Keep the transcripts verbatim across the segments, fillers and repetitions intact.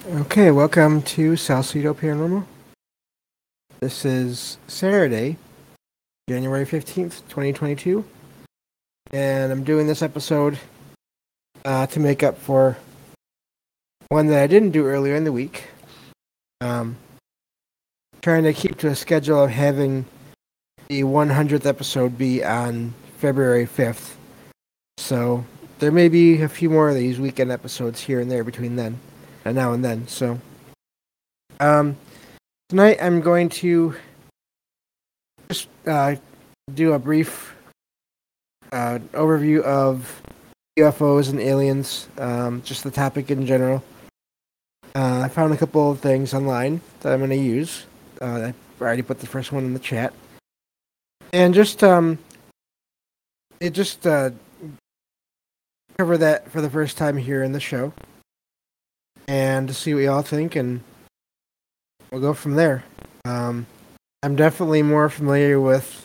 Okay, welcome to Salcedo Paranormal. This is Saturday, January fifteenth, twenty twenty-two, and I'm doing this episode uh, to make up for one that I didn't do earlier in the week. Um, trying to keep to a schedule of having the one hundredth episode be on February fifth. So there may be a few more of these weekend episodes here and there between then and now and then. So um, tonight I'm going to just uh, do a brief uh, overview of U F Os and aliens, um, just the topic in general. Uh, I found a couple of things online that I'm going to use. Uh, I already put the first one in the chat, and just um, it just uh, cover that for the first time here in the show, and to see what y'all think, and we'll go from there. Um, I'm definitely more familiar with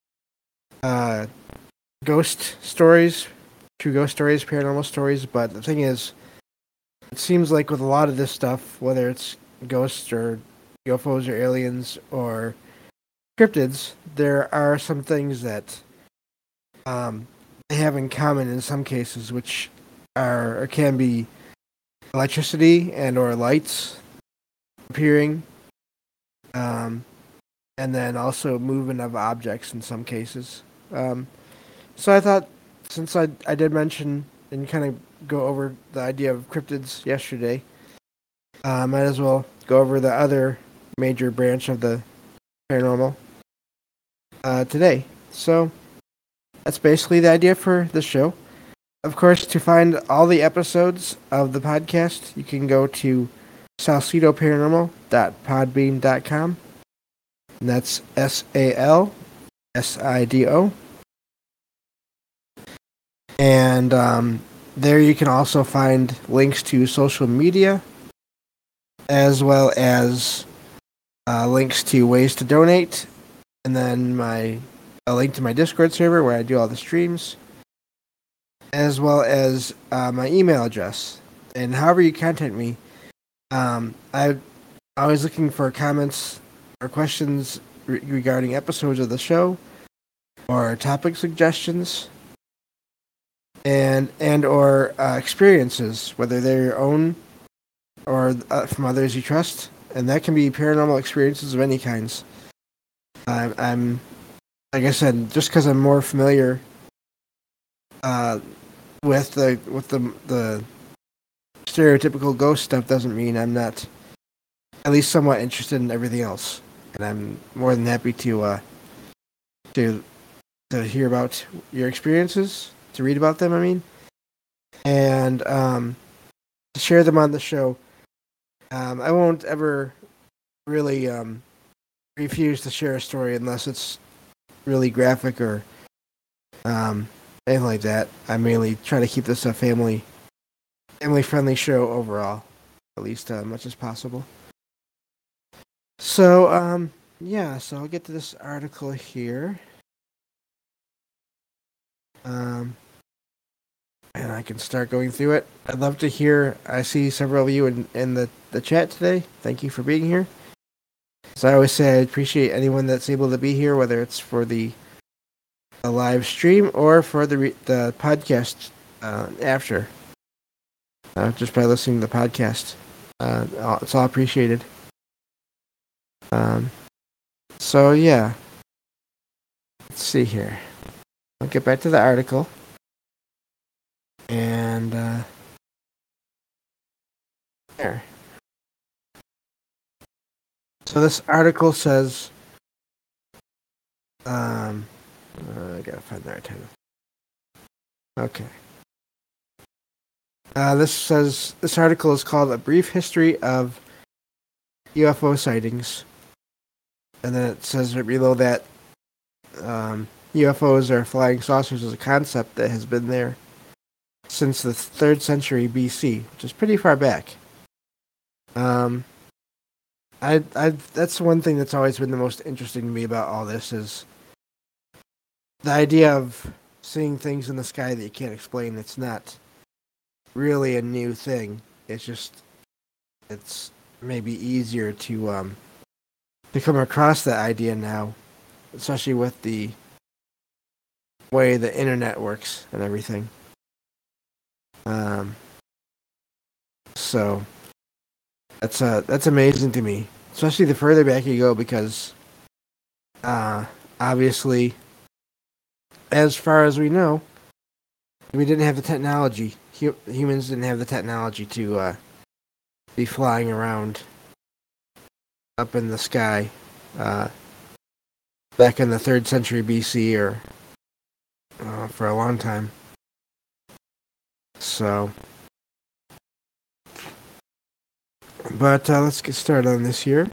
uh, ghost stories, true ghost stories, paranormal stories, but the thing is, it seems like with a lot of this stuff, whether it's ghosts or U F Os or aliens or cryptids, there are some things that um, they have in common in some cases, which are or can be electricity and or lights appearing, um, and then also movement of objects in some cases. Um, so I thought, since I I did mention and kind of go over the idea of cryptids yesterday, I uh, might as well go over the other major branch of the paranormal uh, today. So that's basically the idea for the show. Of course, to find all the episodes of the podcast, you can go to salcedo paranormal dot podbean dot com. And that's S A L S I D O. And um, there you can also find links to social media, as well as uh, links to ways to donate, and then my a link to my Discord server where I do all the streams, as well as uh, my email address. And however you contact me, um, I'm always looking for comments or questions re- regarding episodes of the show or topic suggestions, and and or uh, experiences, whether they're your own or uh, from others you trust, and that can be paranormal experiences of any kinds. I'm, I'm like I said, just because I'm more familiar uh, with the with the the stereotypical ghost stuff doesn't mean I'm not at least somewhat interested in everything else, and I'm more than happy to uh, to to hear about your experiences, to read about them. I mean, and um, to share them on the show. Um, I won't ever really um, refuse to share a story unless it's really graphic or um, anything like that. I mainly try to keep this a family family friendly show overall, at least uh, as much as possible. So um, yeah, so I'll get to this article here, um, and I can start going through it. I'd love to hear. I see several of you in, in the, the chat today. Thank you for being here. As I always say, I appreciate anyone that's able to be here, whether it's for the a live stream or for the re- the podcast uh, after, uh, just by listening to the podcast. Uh, it's all appreciated. Um, so yeah, let's see here. I'll get back to the article, and uh, there. So this article says, um, uh, I gotta find the right title. Okay. Uh, this says this article is called "A Brief History of U F O Sightings," and then it says right below that um, U F Os or flying saucers is a concept that has been there since the third century B C, which is pretty far back. Um, I, I, that's one thing that's always been the most interesting to me about all this is the idea of seeing things in the sky that you can't explain. It's not really a new thing. It's just it's maybe easier to um, to come across that idea now, especially with the way the internet works and everything. Um, so that's uh that's amazing to me, especially the further back you go, because uh, obviously, as far as we know, we didn't have the technology. Hu- humans didn't have the technology to uh, be flying around up in the sky uh, back in the third century B C, or uh, for a long time. So, but uh, let's get started on this here.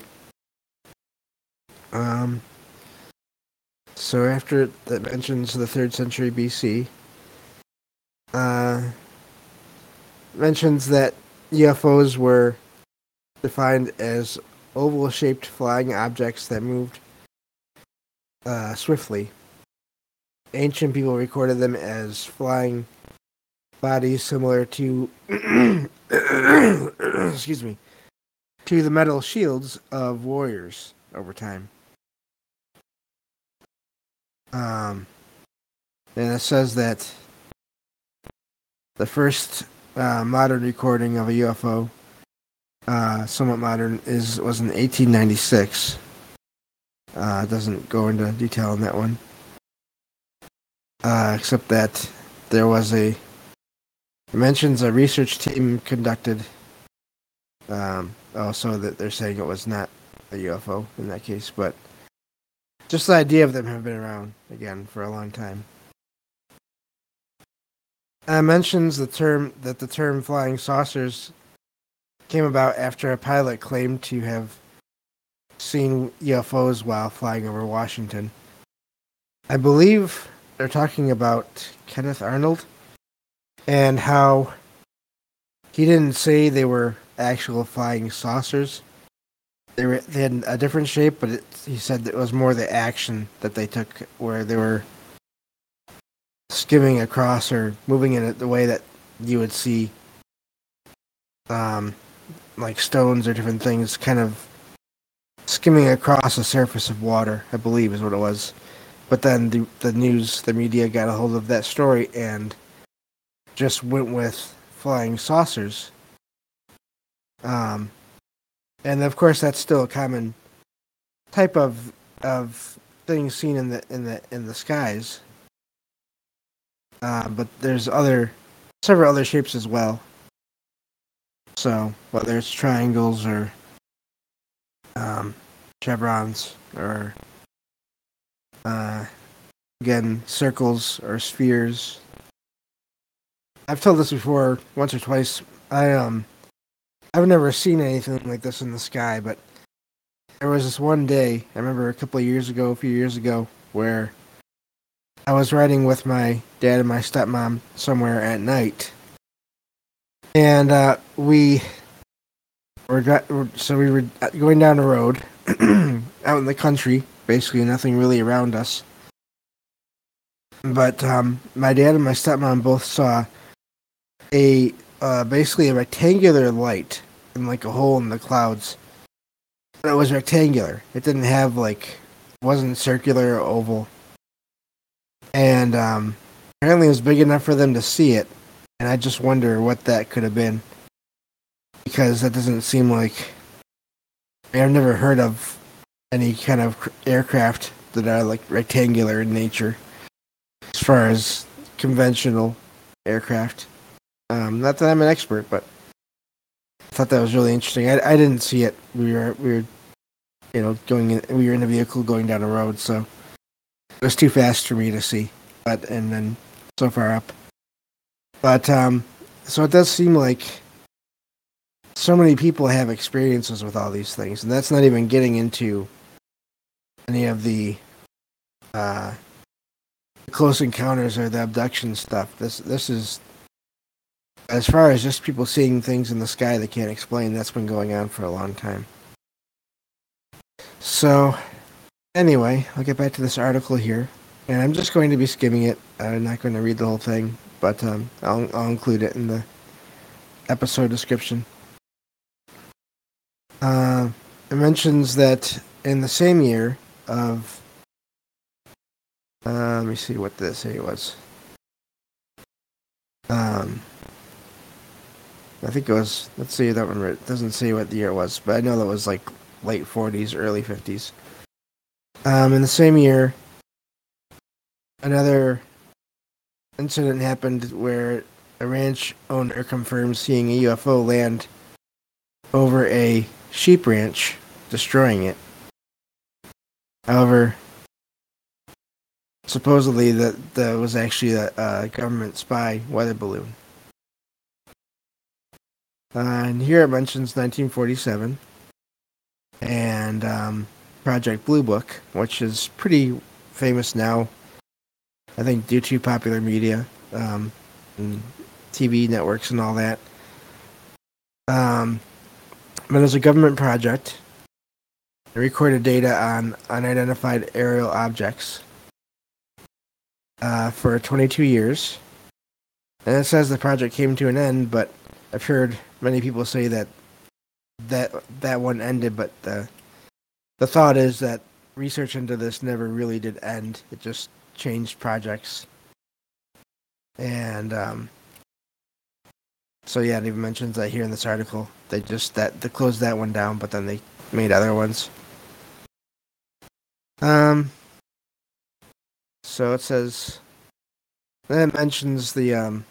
Um, so after that mentions the third century B C, uh, mentions that U F Os were defined as oval-shaped flying objects that moved uh, swiftly. Ancient people recorded them as flying bodies similar to excuse me to the metal shields of warriors over time. Um, and it says that the first uh, modern recording of a U F O, uh, somewhat modern, is was in eighteen ninety-six. Uh, it doesn't go into detail on that one, uh, except that there was a it mentions a research team conducted. Um, also, that they're saying it was not a U F O in that case, but just the idea of them have been around again for a long time. Uh, mentions the term that the term flying saucers came about after a pilot claimed to have seen U F Os while flying over Washington. I believe they're talking about Kenneth Arnold and how he didn't say they were actual flying saucers. They were they had a different shape, but it, he said it was more the action that they took, where they were skimming across or moving in it the way that you would see, um, like stones or different things, kind of skimming across the surface of water, I believe is what it was. But then the the news, the media got a hold of that story and just went with flying saucers. Um, and of course, that's still a common type of of thing seen in the in the in the skies. Uh, but there's other several other shapes as well. So whether it's triangles or um, chevrons or uh, again circles or spheres. I've told this before once or twice. I um I've never seen anything like this in the sky, but there was this one day, I remember a couple of years ago, a few years ago, where I was riding with my dad and my stepmom somewhere at night, and uh, we were so we were going down the road out in the country, basically nothing really around us. But um, my dad and my stepmom both saw a uh, basically a rectangular light in like a hole in the clouds. And it was rectangular. It didn't have like it wasn't circular or oval. And um, apparently it was big enough for them to see it. And I just wonder what that could have been, because that doesn't seem like I've never heard of any kind of aircraft that are like rectangular in nature as far as conventional aircraft. Um, not that I'm an expert, but I thought that was really interesting. I, I didn't see it. We were we were, you know, going in, we were in a vehicle going down a road, so it was too fast for me to see. But and then so far up, but um, so it does seem like so many people have experiences with all these things, and that's not even getting into any of the uh, close encounters or the abduction stuff. This this is as far as just people seeing things in the sky they can't explain. That's been going on for a long time. So anyway, I'll get back to this article here, and I'm just going to be skimming it. I'm not going to read the whole thing, but um, I'll I'll include it in the episode description. Uh, it mentions that in the same year of, uh, let me see what the say it was. Um, I think it was, let's see that one, it doesn't say what the year it was, but I know that was like late forties, early fifties. Um, in the same year, another incident happened where a ranch owner confirmed seeing a U F O land over a sheep ranch, destroying it. However, supposedly that, that was actually a, a government spy weather balloon. Uh, and here it mentions nineteen forty-seven and um, Project Blue Book, which is pretty famous now, I think, due to popular media um, and T V networks and all that. Um, but it was a government project. It recorded data on unidentified aerial objects uh, for twenty-two years. And it says the project came to an end, but I've heard many people say that that that one ended, but the the thought is that research into this never really did end. It just changed projects. And um, so yeah, it even mentions that here in this article. They just that they closed that one down, but then they made other ones. Um. So it says. Then it mentions the um.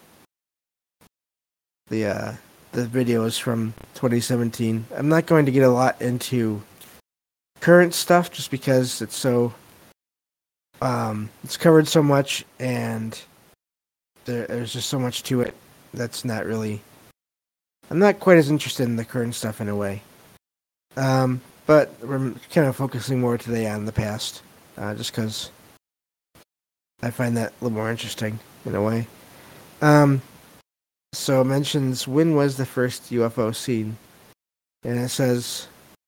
The uh the videos from twenty seventeen. I'm not going to get a lot into current stuff just because it's so um it's covered so much and there, there's just so much to it that's not really. I'm not quite as interested in the current stuff in a way. Um, but we're kind of focusing more today on the past, uh, just because I find that a little more interesting in a way. Um, so it mentions when was the first U F O seen, and it says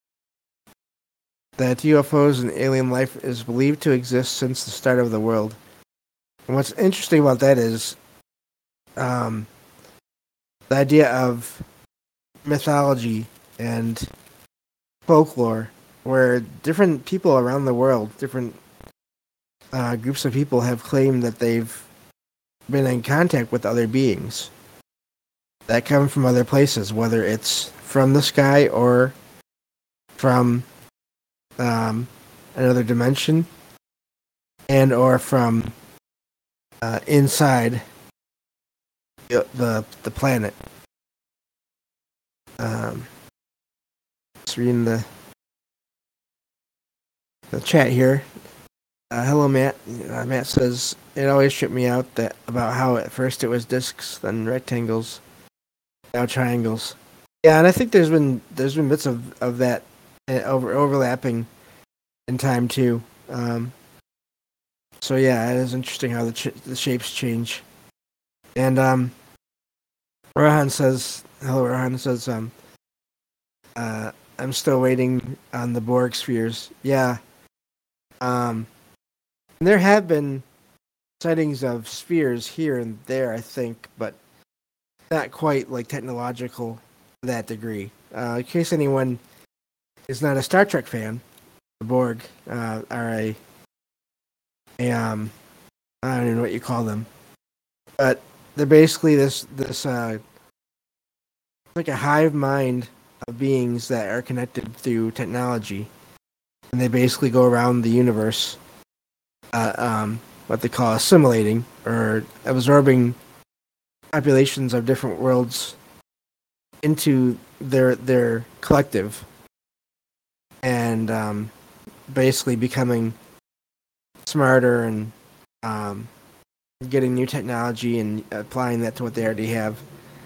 that U F Os and alien life is believed to exist since the start of the world. And what's interesting about that is um, the idea of mythology and folklore, where different people around the world, different uh, groups of people have claimed that they've been in contact with other beings that come from other places, whether it's from the sky or from um, another dimension, and or from uh, inside the, the the planet. Um, just reading the the chat here. Uh, hello, Matt. Uh, Matt says it always tripped me out that about how at first it was discs, then rectangles, now triangles. Yeah, and I think there's been there's been bits of of that uh, over overlapping in time too. Um, so yeah, it is interesting how the ch- the shapes change. And um, Rohan says, hello, Rohan says, um, uh, I'm still waiting on the Borg spheres. Yeah. Um, there have been sightings of spheres here and there, I think, but not quite like technological to that degree. Uh, in case anyone is not a Star Trek fan, the Borg uh, are a, a um, I don't even know what you call them, but they're basically this this uh, like a hive mind of beings that are connected through technology, and they basically go around the universe, uh, um, what they call assimilating or absorbing populations of different worlds into their their collective, and um, basically becoming smarter and um, getting new technology and applying that to what they already have.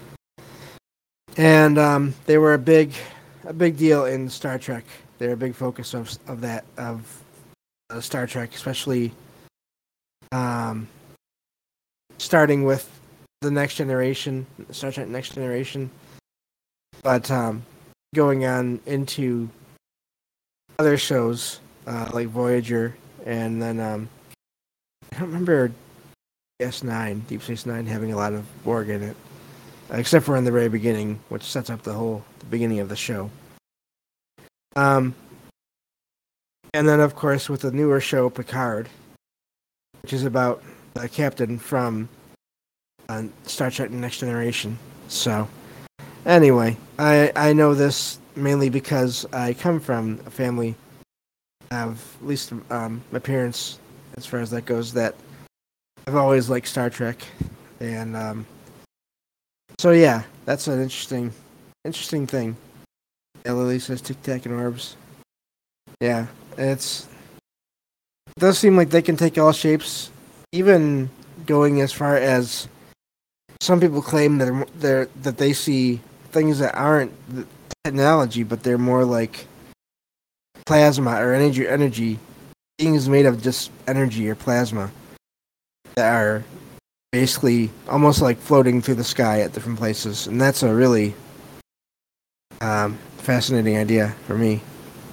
And um, they were a big, a big deal in Star Trek. They're a big focus of of that of uh, Star Trek, especially um, starting with the Next Generation, Star Trek Next Generation, but um, going on into other shows uh, like Voyager, and then um, I don't remember S nine, Deep Space Nine, having a lot of Borg in it. Except for in the very beginning, which sets up the whole the beginning of the show. Um, and then, of course, with the newer show, Picard, which is about the captain from uh, Star Trek Next Generation. So, anyway, I, I know this mainly because I come from a family of, at least um, my parents, as far as that goes, that I've always liked Star Trek. And um, so, yeah, that's an interesting, interesting thing. Yeah, Lily says Tic Tac and Orbs. Yeah, it's it does seem like they can take all shapes, even going as far as some people claim that they're, they're that they see things that aren't the technology, but they're more like plasma or energy. Energy things made of just energy or plasma that are basically almost like floating through the sky at different places, and that's a really um, fascinating idea for me.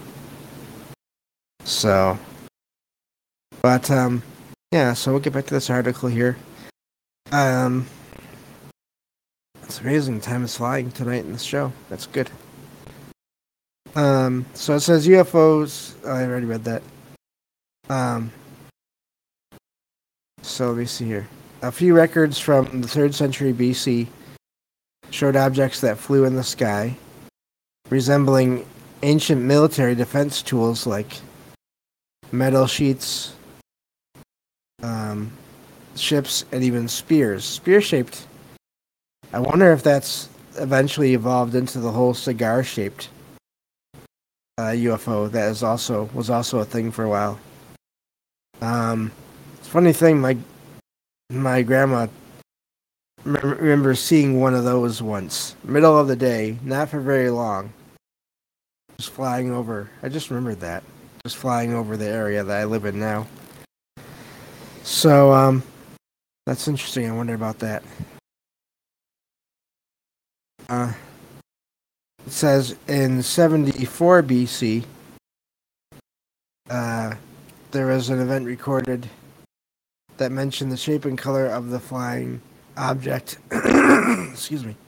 So, but um, yeah. So we'll get back to this article here. Um, it's amazing. Time is flying tonight in this show. That's good. Um, so it says U F Os. Oh, I already read that. Um, so let me see here. A few records from the third century B C showed objects that flew in the sky, resembling ancient military defense tools like metal sheets, um, ships, and even spears. Spear-shaped. I wonder if that's eventually evolved into the whole cigar-shaped uh, U F O that is also was also a thing for a while. Um, it's a funny thing. My my grandma remember seeing one of those once, middle of the day, not for very long. Just flying over. I just remembered that. Just flying over the area that I live in now. So, um, that's interesting. I wonder about that. Uh, it says in seventy-four B C, uh, there was an event recorded that mentioned the shape and color of the flying object. Excuse me.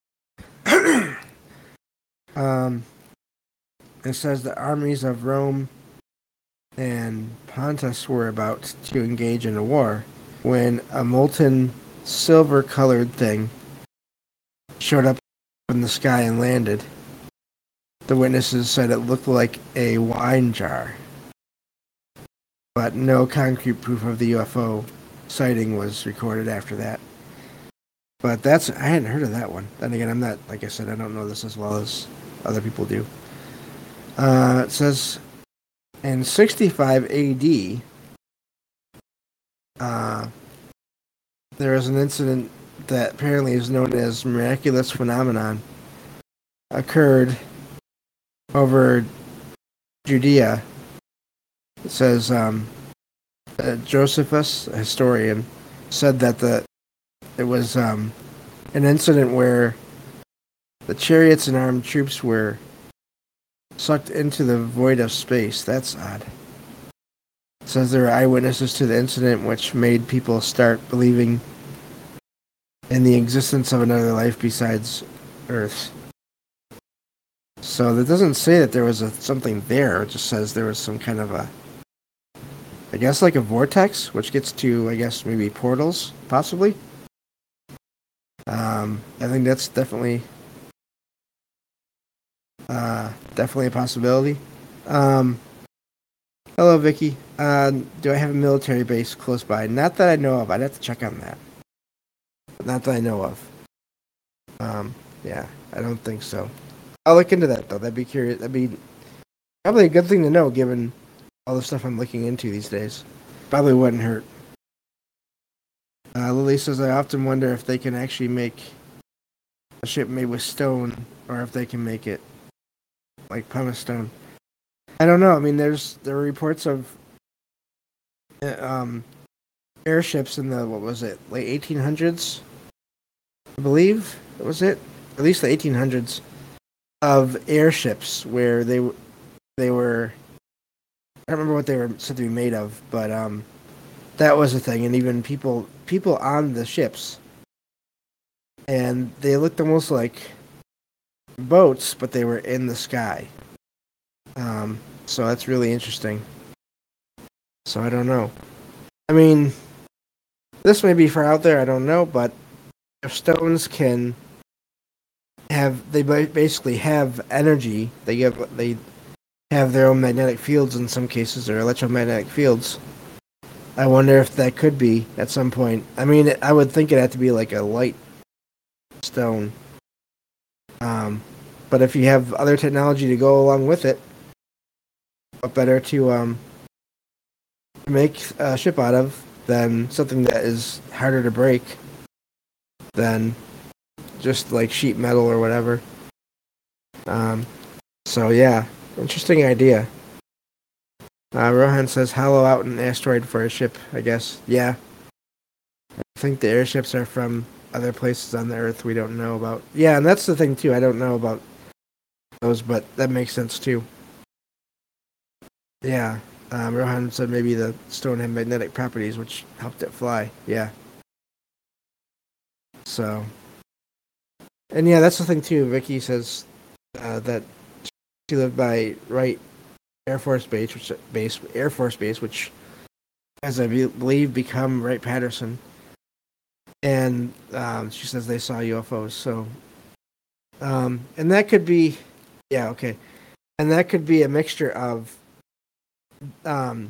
um, it says the armies of Rome and Pontus were about to engage in a war when a molten silver-colored thing showed up in the sky and landed. The witnesses said it looked like a wine jar, but no concrete proof of the U F O sighting was recorded after that. But that's I hadn't heard of that one. Then again, I'm not, like I said, I don't know this as well as other people do. Uh, it says in sixty-five A D, uh, there was an incident that apparently is known as miraculous phenomenon occurred over Judea. It says um, uh, Josephus, a historian, said that the it was um, an incident where the chariots and armed troops were sucked into the void of space. That's odd. It says there were eyewitnesses to the incident, which made people start believing in the existence of another life besides Earth. So that doesn't say that there was a, something there. It just says there was some kind of a, I guess like a vortex, which gets to, I guess, maybe portals, possibly. Um, I think that's definitely, uh, definitely a possibility. Um, hello, Vicky. Uh, do I have a military base close by? Not that I know of. I'd have to check on that. Not that I know of. Um, yeah, I don't think so. I'll look into that though. That'd be curious. That'd be probably a good thing to know, given all the stuff I'm looking into these days. Probably wouldn't hurt. Uh, Lily says, I often wonder if they can actually make a ship made with stone, or if they can make it like pumice stone. I don't know. I mean, there's there are reports of uh, um, airships in the what was it, late eighteen hundreds? I believe that was it. At least the eighteen hundreds. Of airships where they they were, I don't remember what they were said to be made of, but um, that was a thing. And even people people on the ships, and they looked almost like boats, but they were in the sky. Um, so that's really interesting. So I don't know. I mean, this may be far out there. I don't know, but if stones can have, they basically have energy. They have they have their own magnetic fields in some cases, or electromagnetic fields. I wonder if that could be at some point. I mean, I would think it had to be like a light stone. Um, but if you have other technology to go along with it, what better to um, make a ship out of than something that is harder to break than just like sheet metal or whatever. Um, so yeah, interesting idea. Uh, Rohan says, hollow out an asteroid for a ship, I guess. Yeah. I think the airships are from other places on the Earth we don't know about. Yeah, and that's the thing, too. I don't know about those, but that makes sense, too. Yeah. Um, Rohan said maybe the stone had magnetic properties, which helped it fly. Yeah. So. And yeah, that's the thing, too. Vicky says uh, that she lived by Wright Air Force Base, which base Air Force Base, which has, I believe, become Wright-Patterson. And um, she says they saw U F Os. So, um, and that could be, yeah, okay, and that could be a mixture of um,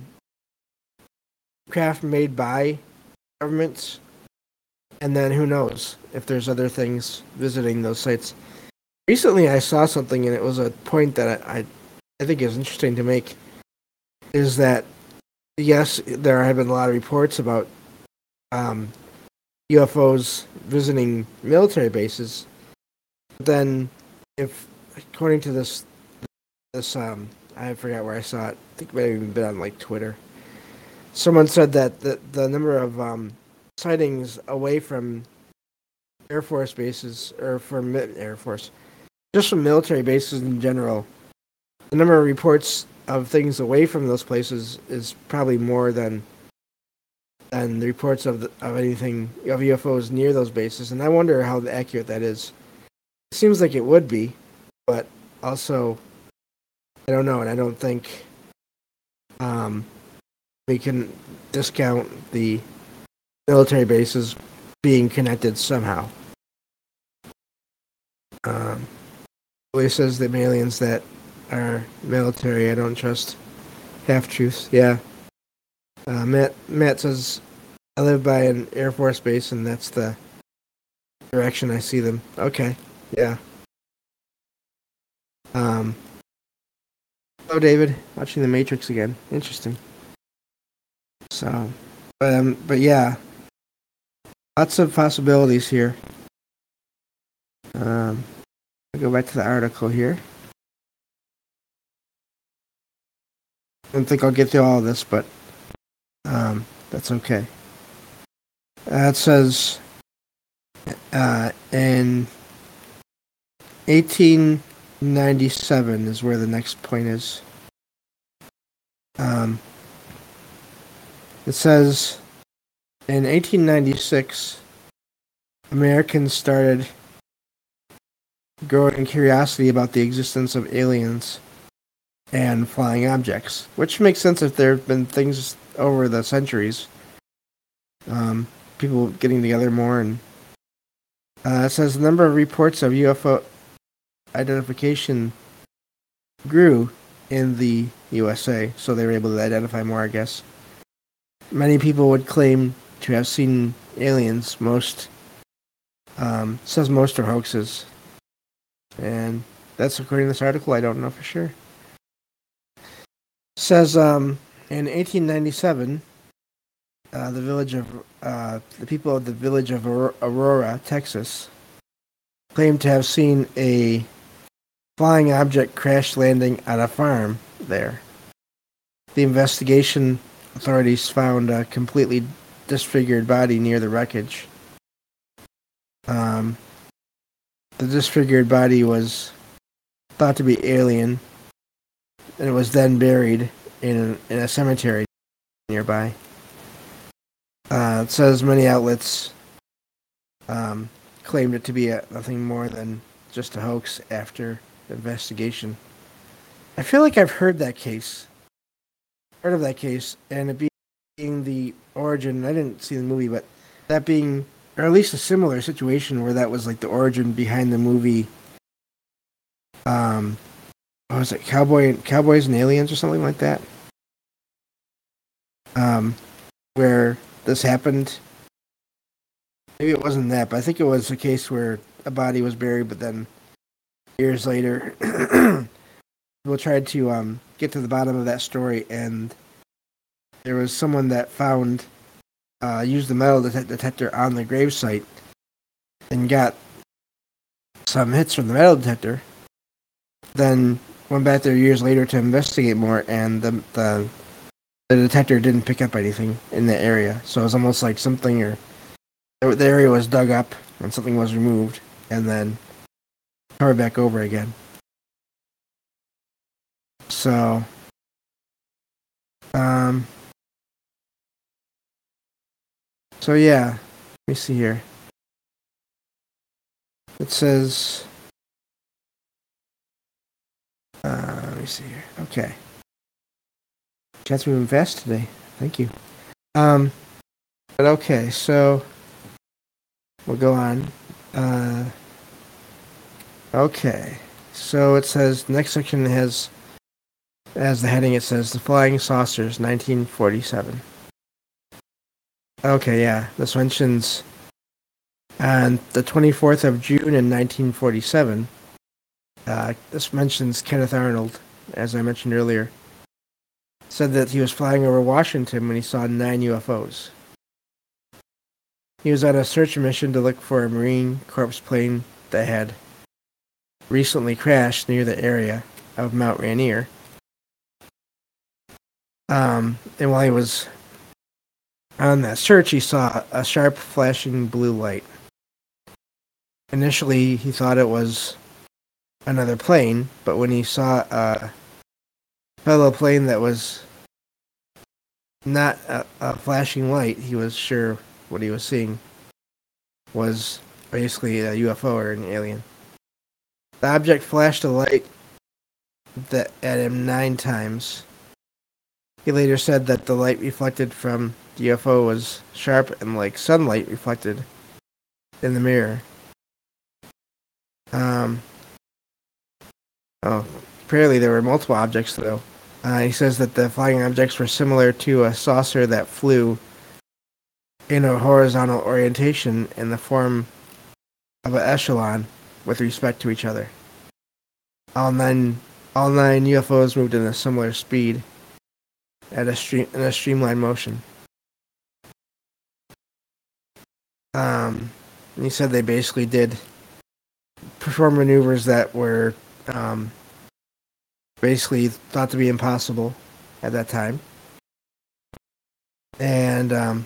craft made by governments, and then who knows if there's other things visiting those sites. Recently, I saw something, and it was a point that I, I, I think is interesting to make. Is that yes, there have been a lot of reports about um, U F Os visiting military bases. But then, if according to this, this um, I forgot where I saw it. I think it may have even been on like Twitter. Someone said that the the number of um, sightings away from Air Force bases or from Air Force, just from military bases in general, the number of reports of things away from those places is probably more than than the reports of the, of anything of U F Os near those bases, and I wonder how accurate that is. It seems like it would be, but also I don't know, and I don't think um, we can discount the military bases being connected somehow. Um, Willie says that aliens that are military, I don't trust. Half truths, yeah. Uh, Matt Matt says I live by an Air Force base, and that's the direction I see them. Okay, yeah. Um. Hello, David. Watching The Matrix again. Interesting. So, but um, but yeah, lots of possibilities here. Um, I'll go back to the article here. I don't think I'll get through all of this, but um, that's okay. Uh, it says uh, in eighteen ninety-seven is where the next point is. Um, it says in eighteen ninety-six, Americans started growing curiosity about the existence of aliens and flying objects, which makes sense if there have been things over the centuries. Um, people getting together more, and uh, it says the number of reports of U F O identification grew in the U S A, so they were able to identify more, I guess. Many people would claim to have seen aliens. Most um, says most are hoaxes, and that's according to this article. I don't know for sure. Says um, in eighteen ninety-seven, uh, the village of uh, the people of the village of Aurora, Texas, claimed to have seen a flying object crash landing on a farm there. The investigation authorities found a completely disfigured body near the wreckage. Um, the disfigured body was thought to be alien, and it was then buried in a, in a cemetery nearby. Uh, it says many outlets um, claimed it to be a, nothing more than just a hoax after investigation. I feel like I've heard that case, heard of that case, and it being the origin. I didn't see the movie, but that being, or at least a similar situation where that was like the origin behind the movie. Um, what was it, Cowboy, Cowboys and Aliens, or something like that? Um, where this happened. Maybe it wasn't that, but I think it was a case where a body was buried, but then years later, people tried to um, get to the bottom of that story, and there was someone that found uh, used the metal det- detector on the gravesite and got some hits from the metal detector. Then went back there years later to investigate more, and the the, the detector didn't pick up anything in the area. So it was almost like something, or the area was dug up and something was removed, and then covered back over again. So, um, so yeah, let me see here. It says, uh, let me see here. Okay. Chat's moving fast today. Thank you. Um, but okay, so we'll go on. Uh, okay, so it says next section has, as the heading, it says the Flying Saucers, nineteen forty-seven. Okay, yeah, this mentions on the twenty-fourth of June in nineteen forty-seven. Uh, this mentions Kenneth Arnold, as I mentioned earlier. Said that he was flying over Washington when he saw nine U F Os. He was on a search mission to look for a Marine Corps plane that had recently crashed near the area of Mount Rainier. Um, and while he was on that search, he saw a sharp flashing blue light. Initially, he thought it was another plane, but when he saw a fellow plane that was not a, a flashing light, he was sure what he was seeing was basically a U F O or an alien. The object flashed a light that at him nine times. He later said that the light reflected from the U F O was sharp and like sunlight reflected in the mirror. Um, oh, apparently there were multiple objects though. Uh, he says that the flying objects were similar to a saucer that flew in a horizontal orientation in the form of an echelon with respect to each other. All nine, all nine U F Os moved in a similar speed at a stream in a streamlined motion. Um, and he said they basically did perform maneuvers that were um, basically thought to be impossible at that time. And um,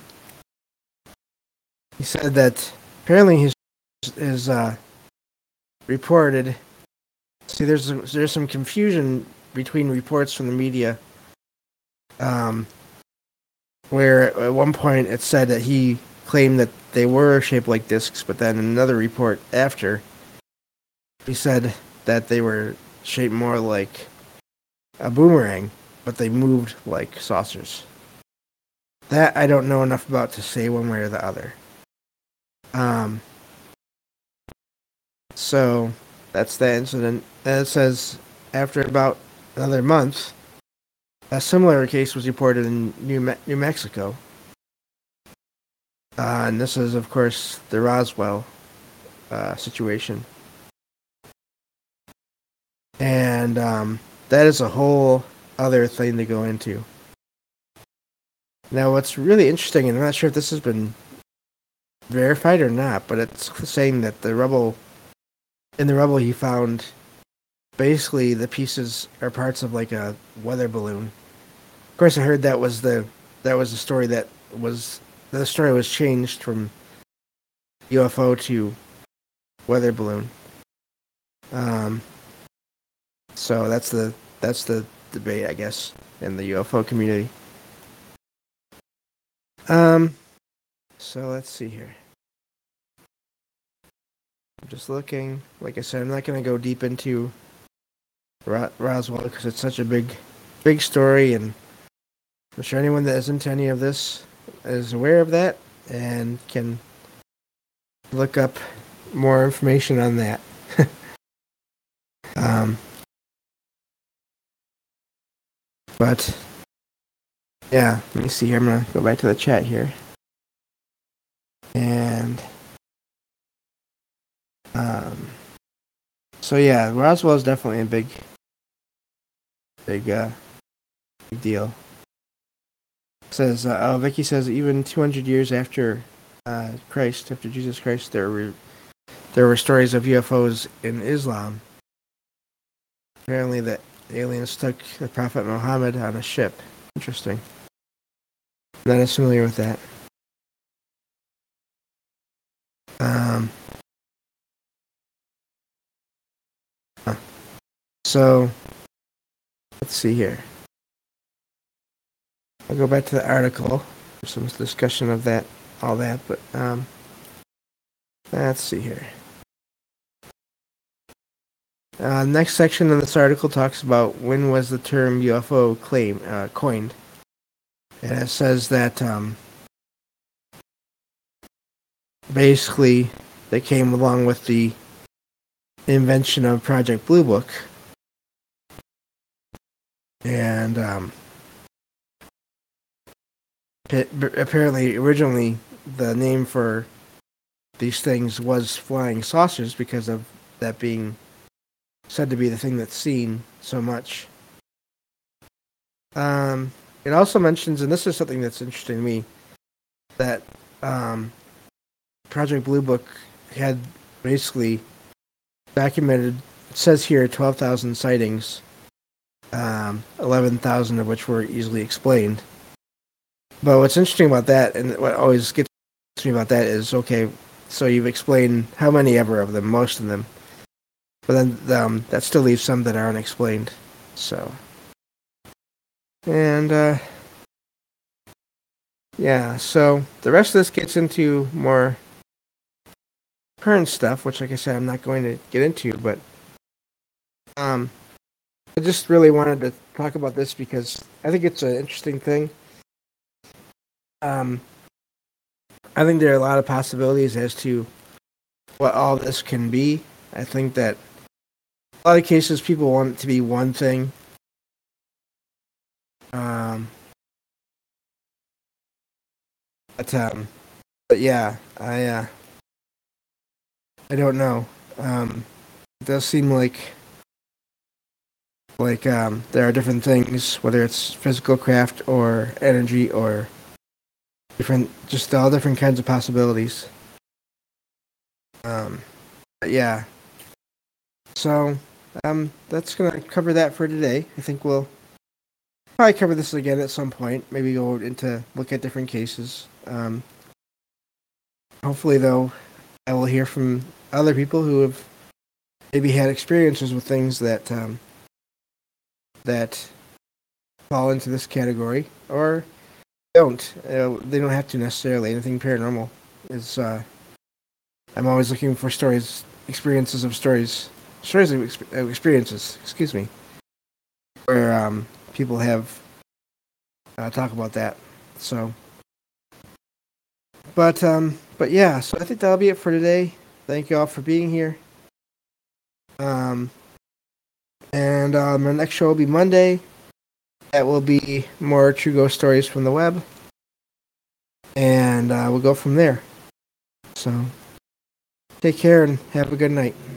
he said that apparently his is uh, reported. See, there's there's some confusion between reports from the media. Um, where at one point it said that he claimed that they were shaped like discs, but then in another report after, he said that they were shaped more like a boomerang, but they moved like saucers. That I don't know enough about to say one way or the other. Um, so that's the incident. And it says after about another month, a similar case was reported in New, Me- New Mexico. Uh, and this is, of course, the Roswell uh, situation. And um, that is a whole other thing to go into. Now, what's really interesting, and I'm not sure if this has been verified or not, but it's saying that the rubble, in the rubble he found, basically the pieces are parts of like a weather balloon. Of course, I heard that was the that was the story that was the story was changed from U F O to weather balloon. Um, so that's the that's the debate, I guess, in the U F O community. Um, so let's see here. I'm just looking. Like I said, I'm not going to go deep into Ro- Roswell because it's such a big, big story, and I'm sure anyone that is into any of this is aware of that and can look up more information on that. um, but yeah, let me see here. I'm gonna go back to the chat here, and um, so yeah, Roswell is definitely a big, big, uh, big deal. Says uh, oh, Vicky says even two hundred years after uh, Christ, after Jesus Christ, there were there were stories of U F Os in Islam. Apparently, that aliens took the Prophet Muhammad on a ship. Interesting. Not as familiar with that. Um. Huh. So, let's see here. I'll go back to the article for some discussion of that, all that, but um, let's see here. Uh, next section in this article talks about when was the term U F O claim uh, coined, and it says that um, basically they came along with the invention of Project Blue Book, and um, it, apparently originally the name for these things was flying saucers because of that being said to be the thing that's seen so much. Um, it also mentions, and this is something that's interesting to me, that um, Project Blue Book had basically documented, it says here, twelve thousand sightings, um, eleven thousand of which were easily explained. But what's interesting about that, and what always gets me about that, is, okay, so you've explained how many ever of them, most of them. But then um, that still leaves some that are unexplained. So, and uh, yeah, so the rest of this gets into more current stuff, which, like I said, I'm not going to get into. But um, I just really wanted to talk about this because I think it's an interesting thing. Um, I think there are a lot of possibilities as to what all this can be. I think that a lot of cases people want it to be one thing. Um, but um, but yeah, I uh, I don't know. Um, it does seem like like um, there are different things, whether it's physical craft or energy or different, just all different kinds of possibilities. Um, but yeah. So um, that's gonna cover that for today. I think we'll probably cover this again at some point. Maybe go into look at different cases. Um, hopefully, though, I will hear from other people who have maybe had experiences with things that um, that fall into this category, or don't. Uh, they don't have to necessarily. Anything paranormal is. Uh, I'm always looking for stories, experiences of stories, stories of, exp- of experiences. Excuse me, where um, people have uh, talk about that. So, but um, but yeah. So I think that'll be it for today. Thank you all for being here. Um, and um, our next show will be Monday. That will be more true ghost stories from the web, and uh, we'll go from there. So, take care and have a good night.